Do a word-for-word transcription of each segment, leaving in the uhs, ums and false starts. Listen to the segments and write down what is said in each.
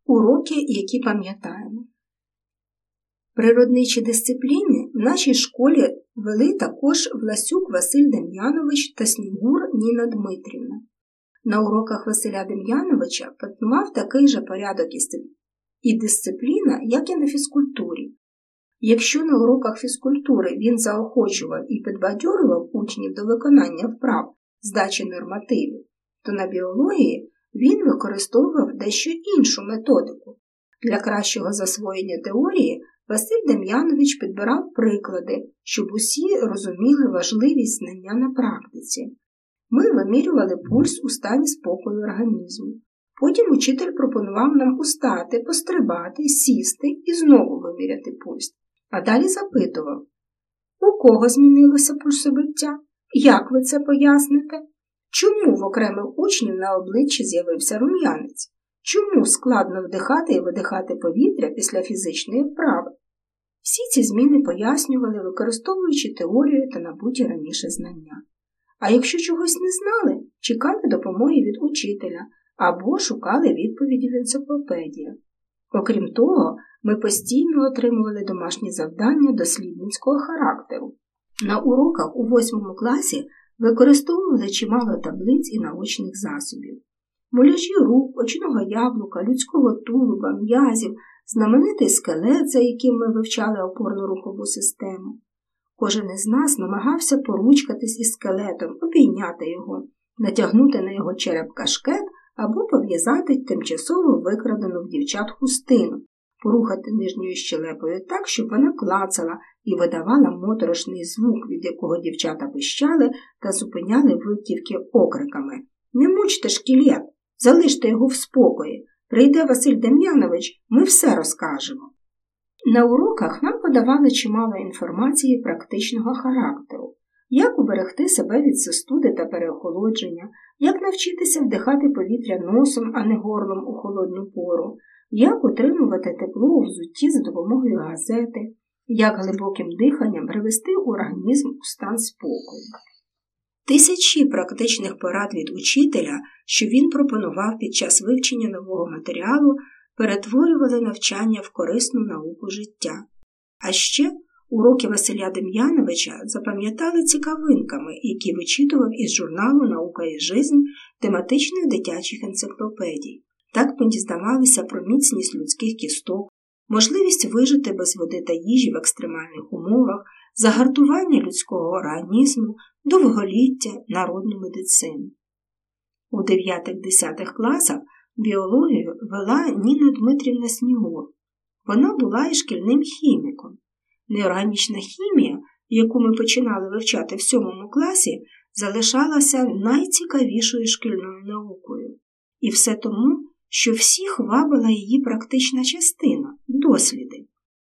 Уроки, які пам'ятаємо. Природничі дисципліни в нашій школі вели також Власюк Василь Дем'янович та Снігур Ніна Дмитрівна. На уроках Василя Дем'яновича панував такий же порядок і дисципліна, як і на фізкультурі. Якщо на уроках фізкультури він заохочував і підбадьорював учнів до виконання вправ, здачі нормативів, то на біології він використовував дещо іншу методику. Для кращого засвоєння теорії Василь Дем'янович підбирав приклади, щоб усі розуміли важливість знання на практиці. Ми вимірювали пульс у стані спокою організму. Потім учитель пропонував нам устати, пострибати, сісти і знову виміряти пульс. А далі запитував: у кого змінилося пульсобиття? Як ви це поясните? Чому в окремих учнів на обличчі з'явився рум'янець? Чому складно вдихати і видихати повітря після фізичної вправи? Всі ці зміни пояснювали, використовуючи теорію та набуті раніше знання. А якщо чогось не знали, чекали допомоги від учителя або шукали відповіді в енциклопедіях. Окрім того, ми постійно отримували домашні завдання дослідницького характеру. На уроках у восьмому класі використовували чимало таблиць і наочних засобів. Муляжі рук, очного яблука, людського тулуба, м'язів, знаменитий скелет, за яким ми вивчали опорно-рухову систему. Кожен із нас намагався поручкатись із скелетом, обійняти його, натягнути на його череп кашкет або пов'язати тимчасово викрадену в дівчат хустину, порухати нижньою щелепою так, щоб вона клацала і видавала моторошний звук, від якого дівчата пищали та зупиняли витівки окриками: «Не мучте шкілет! Залиште його в спокої! Прийде Василь Дем'янович, ми все розкажемо!» На уроках нам подавали чимало інформації практичного характеру. Як уберегти себе від застуди та переохолодження, як навчитися вдихати повітря носом, а не горлом у холодну пору, як утримувати тепло у взутті за допомогою газети, як глибоким диханням привести організм у стан спокою. Тисячі практичних порад від учителя, що він пропонував під час вивчення нового матеріалу, перетворювали навчання в корисну науку життя. А ще уроки Василя Дем'яновича запам'ятали цікавинками, які вичитував із журналу «Наука і жизнь» тематичних дитячих енциклопедій. Так ми дізнавалися про міцність людських кісток, можливість вижити без води та їжі в екстремальних умовах, загартування людського організму, довголіття, народну медицину. У дев'ятих-десятих класах біологію вела Ніна Дмитрівна Снігур. Вона була і шкільним хіміком. Неорганічна хімія, яку ми починали вивчати в сьомому класі, залишалася найцікавішою шкільною наукою. І все тому, що всіх вабила її практична частина – досліди.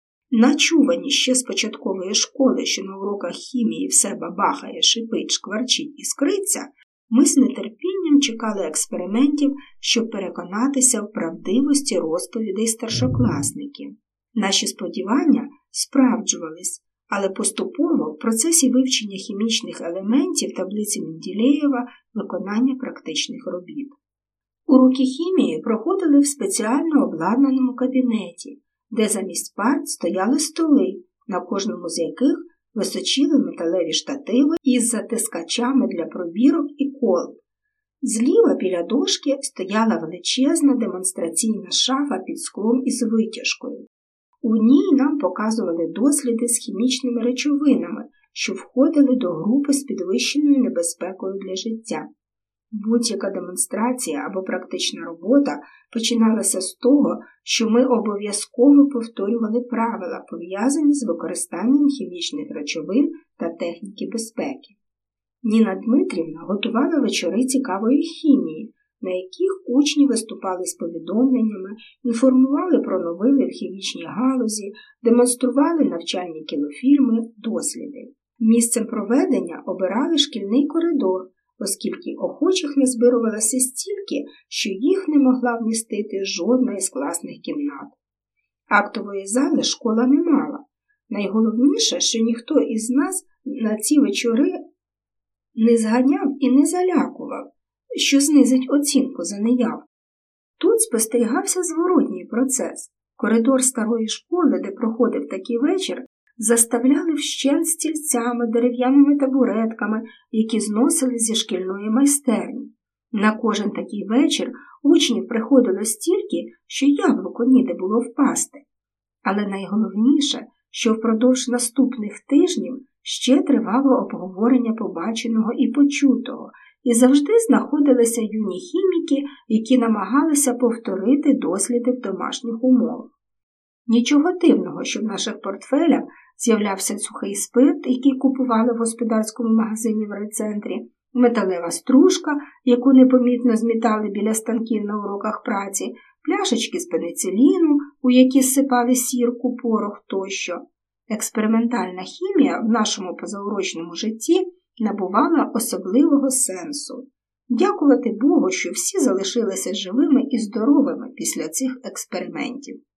Начувані ще з початкової школи, що на уроках хімії все бабахає, шипить, шкварчить і скриться, ми з нетерпінням чекали експериментів, щоб переконатися в правдивості розповідей старшокласників. Наші сподівання справджувались, але поступово в процесі вивчення хімічних елементів таблиці Менделєєва виконання практичних робіт. Уроки хімії проходили в спеціально обладнаному кабінеті, де замість парт стояли столи, на кожному з яких височили металеві штативи із затискачами для пробірок і колб. Зліва біля дошки стояла величезна демонстраційна шафа під склом із витяжкою. У ній нам показували досліди з хімічними речовинами, що входили до групи з підвищеною небезпекою для життя. Будь-яка демонстрація або практична робота починалася з того, що ми обов'язково повторювали правила, пов'язані з використанням хімічних речовин та техніки безпеки. Ніна Дмитрівна готувала вечори цікавої хімії, на яких учні виступали з повідомленнями, інформували про новини в хімічній галузі, демонстрували навчальні кінофільми, досліди. Місцем проведення обирали шкільний коридор, оскільки охочих назбирувалося стільки, що їх не могла вмістити жодна із класних кімнат. Актової зали школа не мала. Найголовніше, що ніхто із нас на ці вечори не зганяв і не залякував, що знизить оцінку за неявку. Тут спостерігався зворотній процес. Коридор старої школи, де проходив такий вечір, заставляли вщент стільцями, дерев'яними табуретками, які зносили зі шкільної майстерні. На кожен такий вечір учнів приходило стільки, що яблуко ніде було впасти. Але найголовніше, що впродовж наступних тижнів ще тривало обговорення побаченого і почутого, і завжди знаходилися юні хіміки, які намагалися повторити досліди в домашніх умовах. Нічого дивного, що в наших портфелях з'являвся сухий спирт, який купували в господарському магазині в райцентрі, металева стружка, яку непомітно змітали біля станків на уроках праці, пляшечки з пенициліну, у які зсипали сірку, порох тощо. Експериментальна хімія в нашому позаурочному житті набувала особливого сенсу. Дякувати Богу, що всі залишилися живими і здоровими після цих експериментів.